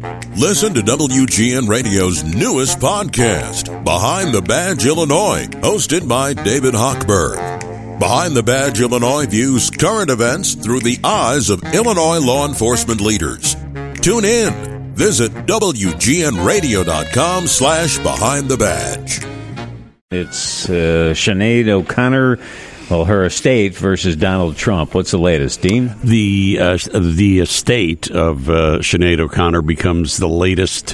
Listen to WGN Radio's newest podcast, Behind the Badge Illinois, hosted by David Hochberg. Behind the Badge Illinois views current events through the eyes of Illinois law enforcement leaders. Tune in. Visit WGNRadio.com/Behind the Badge. It's Sinead O'Connor, her estate versus Donald Trump. What's the latest, Dean? The estate of Sinead O'Connor becomes the latest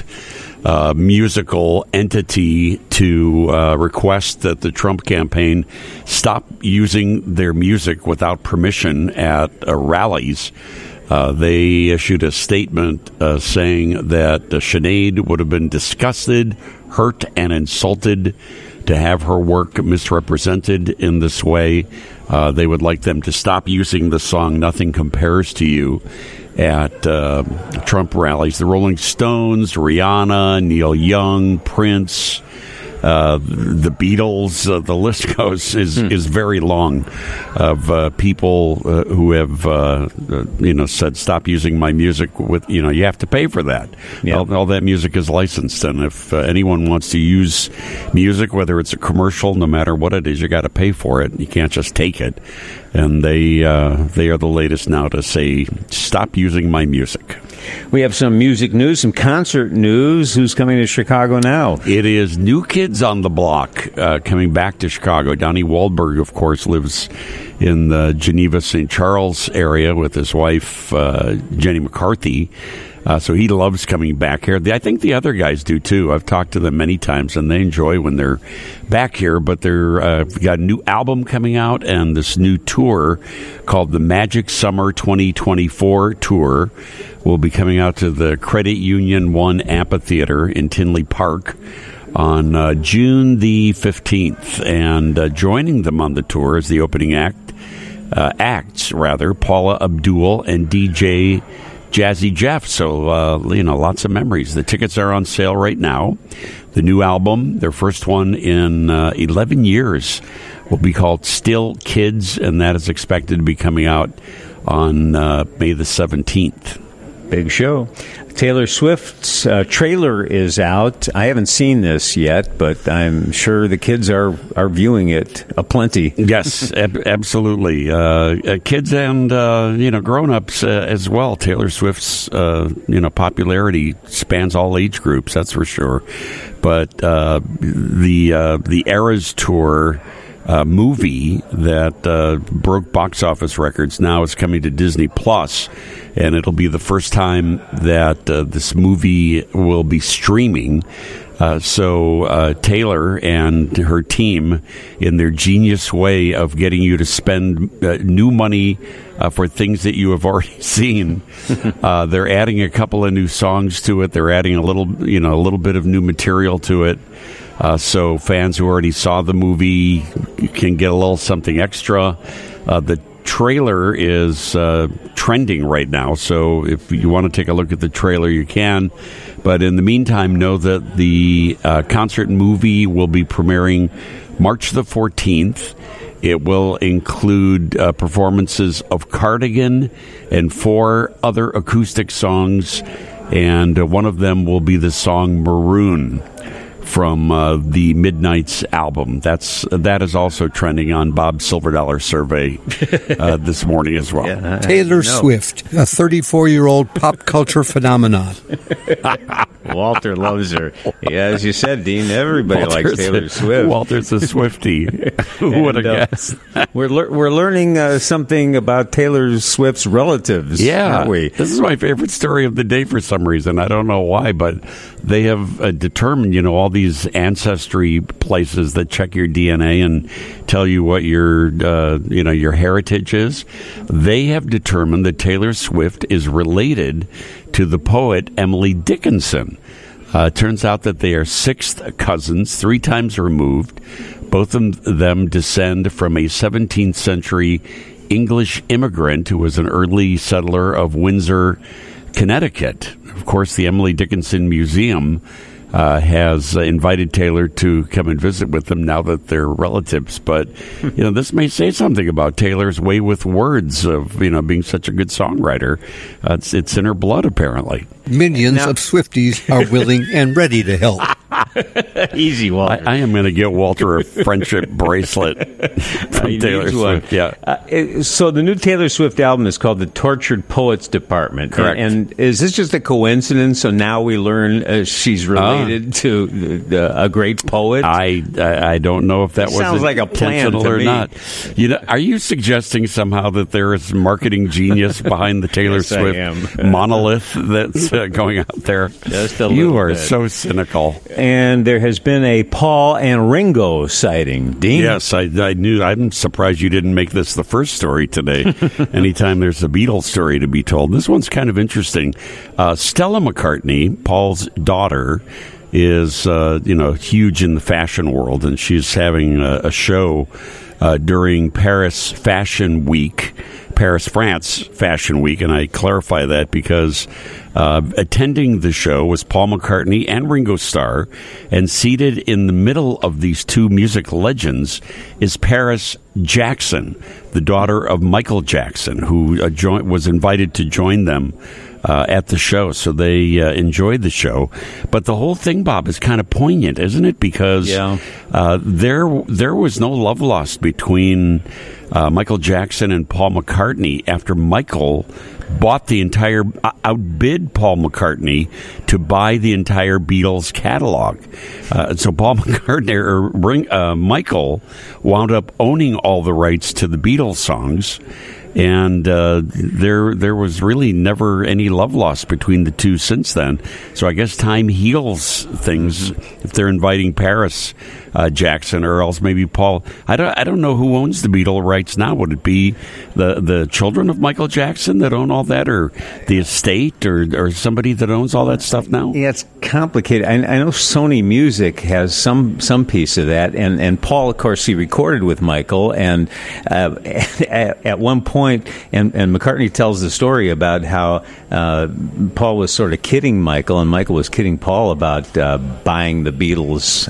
musical entity to request that the Trump campaign stop using their music without permission at rallies. They issued a statement saying that Sinead would have been disgusted, hurt, and insulted to have her work misrepresented in this way. They would like them to stop using the song Nothing Compares to You at Trump rallies. The Rolling Stones, Rihanna, Neil Young, Prince, the Beatles, the list goes is very long of people who have said stop using my music. With you have to pay for that. Yep. All that music is licensed, and if anyone wants to use music, whether it's a commercial, no matter what it is, you got to pay for it. You can't just take it. And they are the latest now to say stop using my music. We have some music news, some concert news. Who's coming to Chicago now? It is New Kids on the Block coming back to Chicago. Donnie Wahlberg, of course, lives in the Geneva, St. Charles area with his wife, Jenny McCarthy. So he loves coming back here. I think the other guys do, too. I've talked to them many times, and they enjoy when they're back here. But they're got a new album coming out and this new tour called the Magic Summer 2024 Tour will be coming out to the Credit Union One Amphitheater in Tinley Park on June the 15th. And joining them on the tour is the opening acts, Paula Abdul and DJ Jazzy Jeff. So, lots of memories. The tickets are on sale right now. The new album, their first one in 11 years, will be called Still Kids, and that is expected to be coming out on May the 17th. Big show. Taylor Swift's trailer is out. I haven't seen this yet, but I'm sure the kids are viewing it aplenty. Yes, absolutely. Kids and grown-ups as well. Taylor Swift's popularity spans all age groups, that's for sure. But the Eras Tour movie that broke box office records now is coming to Disney Plus, and it'll be the first time that this movie will be streaming. So Taylor and her team, in their genius way of getting you to spend new money for things that you have already seen, they're adding a couple of new songs to it. They're adding a little bit of new material to it. So fans who already saw the movie can get a little something extra. The trailer is trending right now, so if you want to take a look at the trailer, you can. But in the meantime, know that the concert movie will be premiering March the 14th. It will include performances of Cardigan and 4 other acoustic songs, and one of them will be the song Maroon from the Midnights album. That is also trending on Bob's Silver Survey this morning as well. Yeah, Taylor Swift, a 34-year-old pop culture phenomenon. Walter loves her. Yeah, as you said, Dean, everybody likes Taylor Swift. Walter's a Swiftie. Who would have guessed? We're learning something about Taylor Swift's relatives, aren't we? This is my favorite story of the day for some reason. I don't know why, but they have determined, all these ancestry places that check your DNA and tell you what your heritage is. They have determined that Taylor Swift is related to the poet Emily Dickinson. Turns out that they are 6th cousins, 3 times removed. Both of them descend from a 17th century English immigrant who was an early settler of Windsor, Connecticut. Of course, the Emily Dickinson Museum has invited Taylor to come and visit with them now that they're relatives. But, this may say something about Taylor's way with words of, being such a good songwriter. It's in her blood, apparently. Millions of Swifties are willing and ready to help. Easy, Walter. I am going to get Walter a friendship bracelet from Taylor Swift. Yeah. So the new Taylor Swift album is called The Tortured Poets Department. Correct. And is this just a coincidence? So now we learn she's related to a great poet? I don't know if that was sounds like a plan intentional to or me. not. Are you suggesting somehow that there is marketing genius behind the Taylor Yes, I Swift am. monolith that's going out there? Just a You little are bit. so cynical. And there has been a Paul and Ringo sighting. Dean? Yes, I knew. I'm surprised you didn't make this the first story today. Anytime there's a Beatles story to be told. This one's kind of interesting. Stella McCartney, Paul's daughter, is huge in the fashion world, and she's having a show during Paris Fashion Week. Paris, France Fashion Week, and I clarify that because attending the show was Paul McCartney and Ringo Starr, and seated in the middle of these two music legends is Paris Jackson, the daughter of Michael Jackson, who was invited to join them at the show. So they enjoyed the show. But the whole thing, Bob, is kind of poignant, isn't it? Because there was no love lost between Michael Jackson and Paul McCartney after Michael outbid Paul McCartney to buy the entire Beatles catalog. So Paul McCartney Michael wound up owning all the rights to the Beatles songs. And there was really never any love lost between the two since then. So I guess time heals things if they're inviting Paris Jackson, or else maybe Paul. I don't know who owns the Beatle rights now. Would it be the children of Michael Jackson that own all that, or the estate, or somebody that owns all that stuff now? Yeah, it's complicated. I know Sony Music has some piece of that, and Paul, of course, he recorded with Michael, and at one point, and McCartney tells the story about how Paul was sort of kidding Michael, and Michael was kidding Paul about buying the Beatles,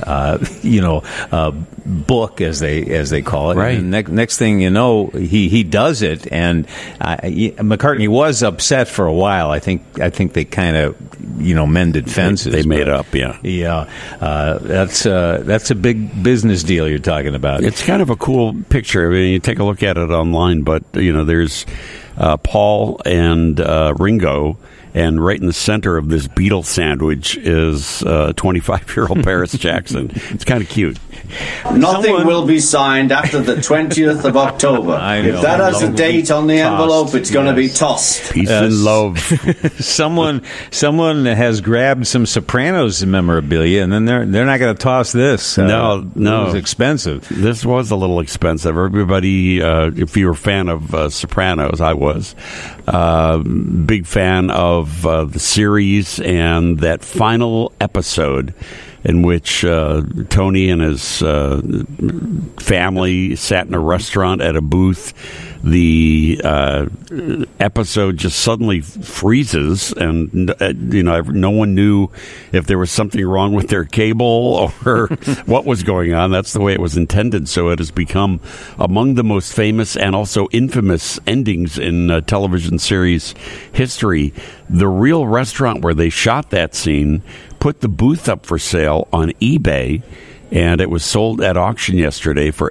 book, as they call it. Right. And next thing you know, he does it, and McCartney was upset for a while. I think they kind of mended fences. They made up, yeah. Yeah, that's a big business deal you're talking about. It's kind of a cool picture. I mean, you take a look at it online, but there's Paul and Ringo. And right in the center of this Beatle sandwich is 25-year-old Paris Jackson. It's kind of cute. Nothing will be signed after the 20th of October. I know. If that has a date on the envelope, it's going to be tossed. Peace and love. Someone has grabbed some Sopranos memorabilia, and then they're not going to toss this. No. It was expensive. This was a little expensive. Everybody, if you were a fan of Sopranos, I was. Big fan of the series and that final episode in which Tony and his family sat in a restaurant at a booth. The episode just suddenly freezes, and no one knew if there was something wrong with their cable or what was going on. That's the way it was intended. So it has become among the most famous and also infamous endings in television series history. The real restaurant where they shot that scene put the booth up for sale on eBay, and it was sold at auction yesterday for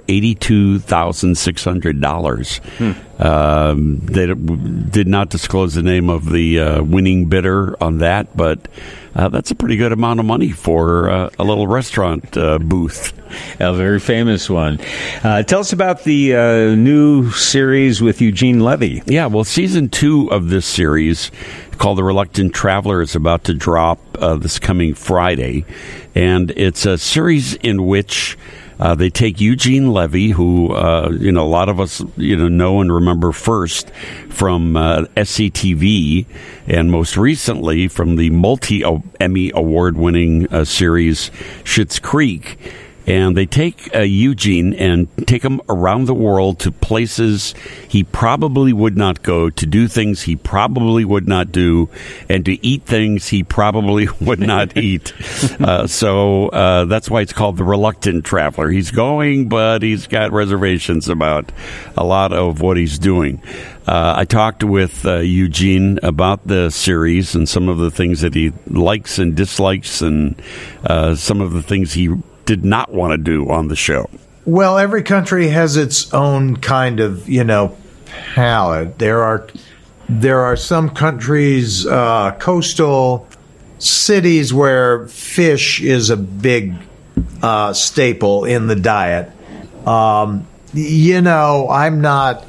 $82,600. They did not disclose the name of the winning bidder on that, but that's a pretty good amount of money for a little restaurant booth. A very famous one. Tell us about the new series with Eugene Levy. Yeah, well, season 2 of this series, called The Reluctant Traveler, is about to drop this coming Friday. And it's a series in which they take Eugene Levy, who, a lot of us, know and remember first from SCTV, and most recently from the multi-Emmy award-winning series Schitt's Creek. And they take Eugene and take him around the world to places he probably would not go, to do things he probably would not do, and to eat things he probably would not eat. So that's why it's called The Reluctant Traveler. He's going, but he's got reservations about a lot of what he's doing. I talked with Eugene about the series and some of the things that he likes and dislikes, and some of the things he did not want to do on the show. Well, every country has its own kind of, palate. There are some countries, coastal cities, where fish is a big staple in the diet. I'm not.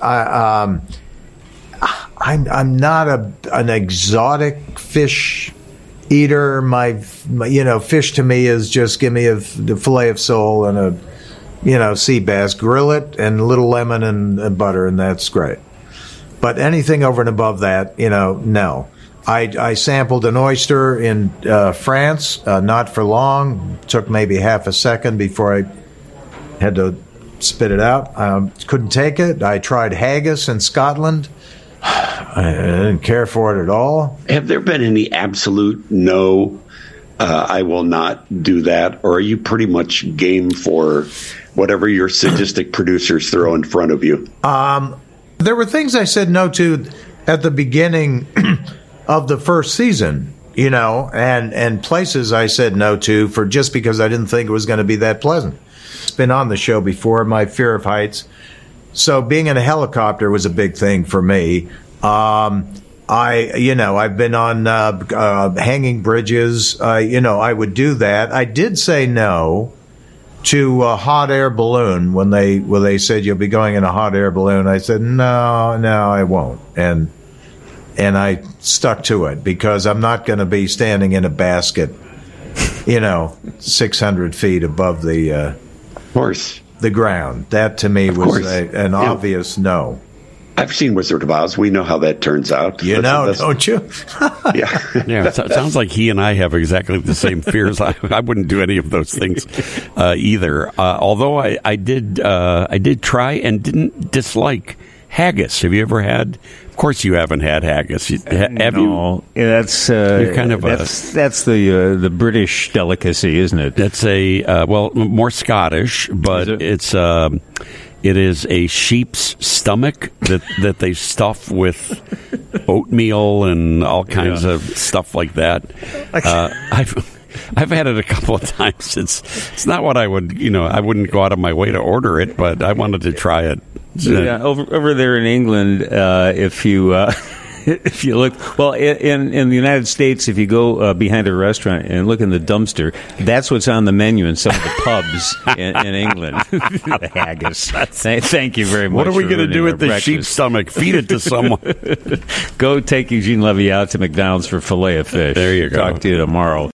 I'm not an exotic fish eater. My fish to me is just give me the fillet of sole and a sea bass, grill it, and a little lemon and butter, and that's great. But anything over and above that, no. I sampled an oyster in France, not for long. Took maybe half a second before I had to spit it out. Couldn't take it. I tried haggis in Scotland. I didn't care for it at all. Have there been any absolute no, I will not do that? Or are you pretty much game for whatever your sadistic producers throw in front of you? There were things I said no to at the beginning of the first season, and places I said no to for just because I didn't think it was going to be that pleasant. It's been on the show before, my fear of heights. So being in a helicopter was a big thing for me. I've been on hanging bridges. I would do that. I did say no to a hot air balloon when they said you'll be going in a hot air balloon. I said no, I won't, and I stuck to it because I'm not going to be standing in a basket, 600 feet above the ground. That to me was an obvious no. I've seen Wizard of Oz. We know how that turns out. Don't you? Yeah. Yeah. It sounds like he and I have exactly the same fears. I wouldn't do any of those things either. Although I did try and didn't dislike haggis. Have you ever had? Of course, you haven't had haggis. Have you? That's kind of that's the British delicacy, isn't it? That's more Scottish, but it is a sheep's stomach that they stuff with oatmeal and all kinds of stuff like that. I've had it a couple of times. It's not what I would, I wouldn't go out of my way to order it, but I wanted to try it. Yeah, over there in England, if you look, well, in the United States, if you go behind a restaurant and look in the dumpster, that's what's on the menu in some of the pubs in England. The haggis. Thank you very much. What are we going to do with the sheep's stomach? Feed it to someone. Go take Eugene Levy out to McDonald's for filet of fish. There you go. Talk to you tomorrow.